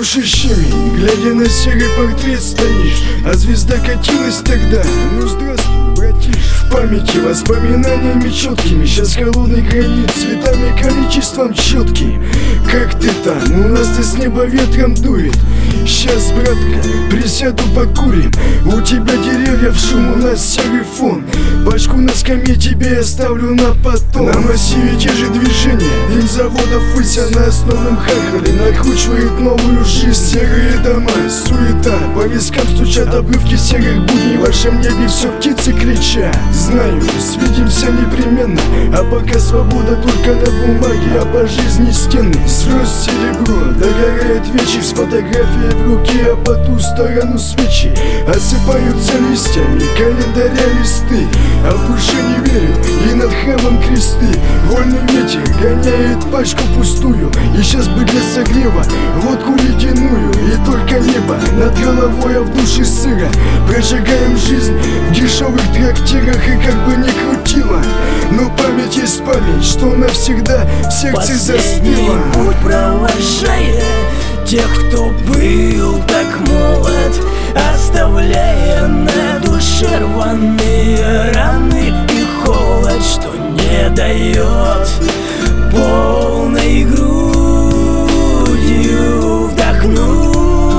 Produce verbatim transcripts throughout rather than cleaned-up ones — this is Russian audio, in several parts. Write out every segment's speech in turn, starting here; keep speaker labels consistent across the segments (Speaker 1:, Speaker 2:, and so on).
Speaker 1: ощущений, глядя на серый портрет стоишь, а звезда катилась тогда. Ну здравствуй, братиш. В памяти воспоминаниями четкими, сейчас холодный гранит, цветами количеством четкий. Как ты там? У нас-то с неба ветром дует. Сейчас, братка, присяду покурим. У тебя деревья в шум, у нас серый фон. Пачку на скамье тебе оставлю на потом. На массиве те же движения, дым заводов выся на основном хахале накручивает новую жизнь. Серые дома, суета, по вискам стучат обрывки серых будней. В вашем небе все птицы кричат. Знаю, свидимся непременно, а пока свобода только на бумаге, а по жизни стены. Звезд серебро, догорает вечер с фотографией в руке, а по ту сторону свечи осыпаются листьями календаря листы. А в душе не верю, и над храмом кресты. Вольный ветер гоняет пачку пустую, и сейчас бы для согрева водку ледяную. И только небо над головой, а в душе сыро. Прожигаем жизнь в дешевых трактирах, и как бы ни крутило, но память есть память, что навсегда в сердце застыла.
Speaker 2: Последний путь провожая тех, кто был так молод, оставляя на душе рваные раны и холод, что не дает полной грудью вдохнуть.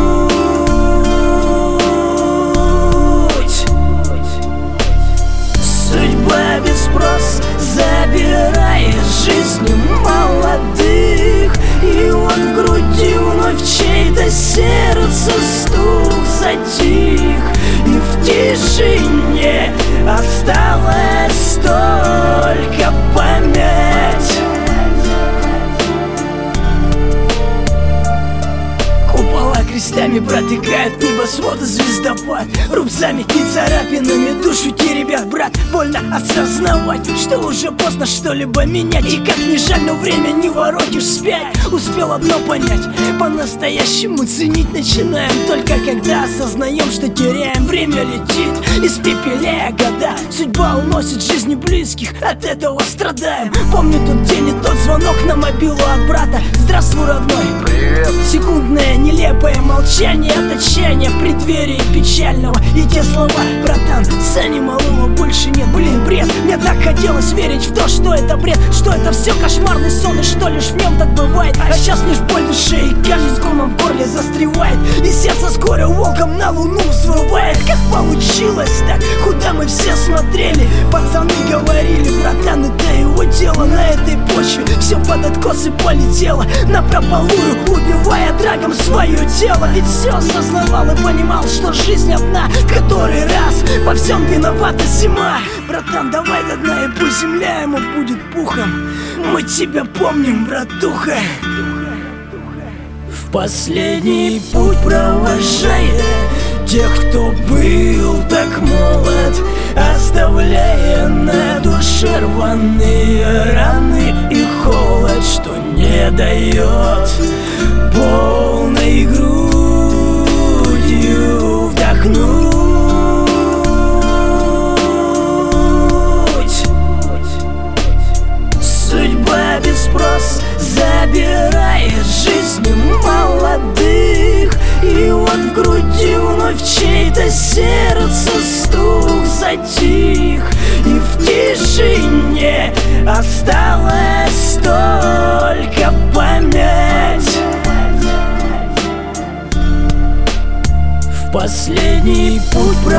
Speaker 2: Судьба без спроса забирает жизни молодых, и вот в груди вновь чей-то сердце стук затих, и в тишине осталась только память. Купола крестами протыкают небосвода звездопад, рубцами и царапинами душу теребят, брат. Больно осознавать, что уже поздно что-либо менять, и как ни жаль, но время не воротишь вспять. Успел одно понять, по-настоящему ценить начинаем только когда осознаем, что теряем. Время летит, испепеляя года, судьба уносит жизни близких, от этого страдаем. Помню тот день и тот звонок на мобилу от брата. Здравствуй, родной.
Speaker 1: Привет.
Speaker 2: Секундное нелепое молчание от отчаяния в преддверии печального, и те слова: братан, сани малого больше нет. Блин, бред, мне так хотелось верить в то, что это бред, что это все кошмарный сон, и что лишь в нем так бывает. А сейчас лишь боль в душе, и каждый с комом в горле застревает, и сердце с горя волком на луну взвывает. Как получилось так? Куда мы все смотрели? Пацаны говорили: братан, это его дело. На этой почве все под откос и полетело напропалую, убивая драгом свое тело. Ведь все осознавал и понимал, что жизнь одна, в который раз во всем виновата зима. Братан, давай до дна, и пусть земля ему будет пухом. Мы тебя помним, братуха. В последний путь провожая тех, кто был так молод, оставляя на душе рваные раны и холод, что не дает полной грудью вдохнуть. Судьба без спроса забирает жизни молодых, и вот в груди вновь чей-то сердце стук затих, и в тишине осталась только память. В последний путь